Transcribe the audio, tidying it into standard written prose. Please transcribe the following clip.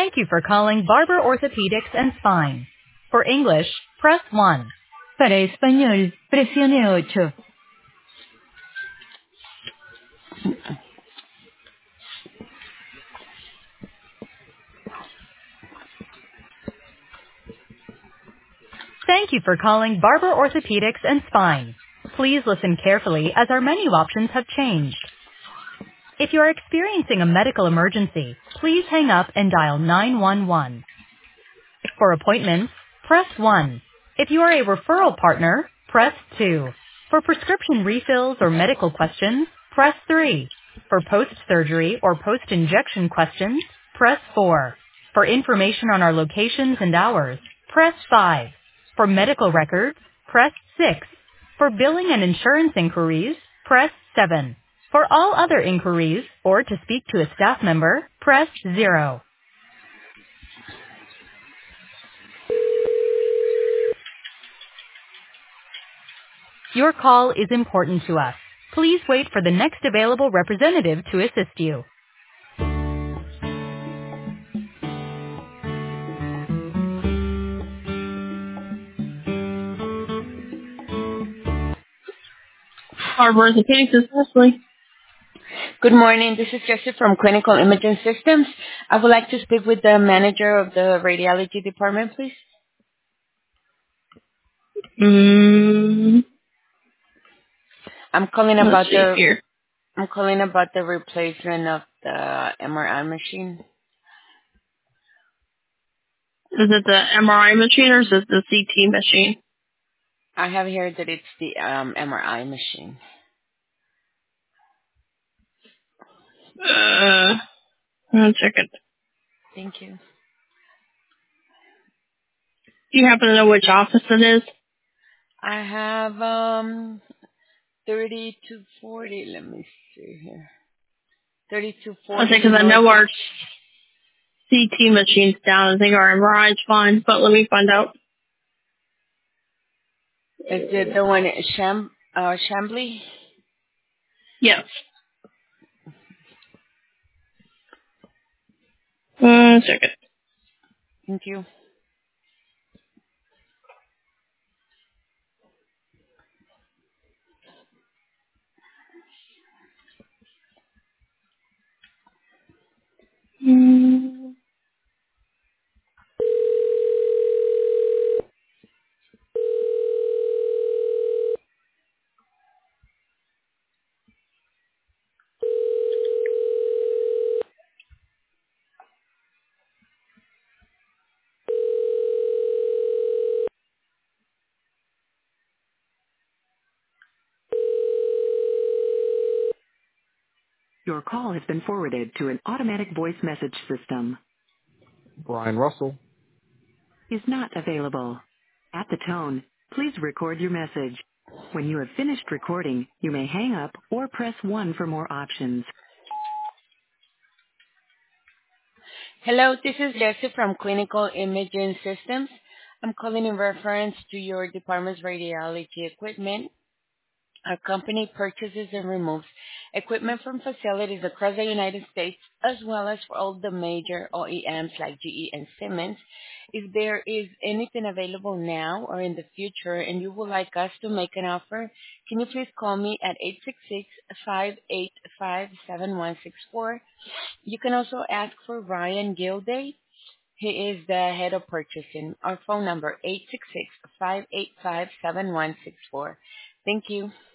Thank you for calling Barber Orthopedics and Spine. For English, press 1. Para español, presione ocho. Thank you for calling Barber Orthopedics and Spine. Please listen carefully as our menu options have changed. If you are experiencing a medical emergency, please hang up and dial 911. For appointments, press 1. If you are a referral partner, press 2. For prescription refills or medical questions, press 3. For post-surgery or post-injection questions, press 4. For information on our locations and hours, press 5. For medical records, press 6. For billing and insurance inquiries, press 7. For all other inquiries or to speak to a staff member, press 0. Your call is important to us. Please wait for the next available representative to assist you. Harbor Orthopedics is Leslie. Good morning. This is Jessie from Clinical Imaging Systems. I would like to speak with the manager of the radiology department, please. I'm calling Let's about see here. the replacement of the MRI machine. Is it the MRI machine or is it the CT machine? I have here that it's the MRI machine. One second. Thank you. Do you happen to know which office it is? I have 3240. Let me see here. 3240. Okay, because I know our CT machine's down. I think our MRI is fine, but let me find out. Is it the one at Chambly? Yes. One second. Thank you. Your call has been forwarded to an automatic voice message system. Brian Russell. Is not available. At the tone, please record your message. When you have finished recording, you may hang up or press 1 for more options. Hello, this is Jessie from Clinical Imaging Systems. I'm calling in reference to your department's radiology equipment. Our company purchases and removes equipment from facilities across the United States, as well as for all the major OEMs like GE and Siemens. If there is anything available now or in the future and you would like us to make an offer, can you please call me at 866-585-7164. You can also ask for Ryan Gilday. He is the head of purchasing. Our phone number, 866-585-7164. Thank you.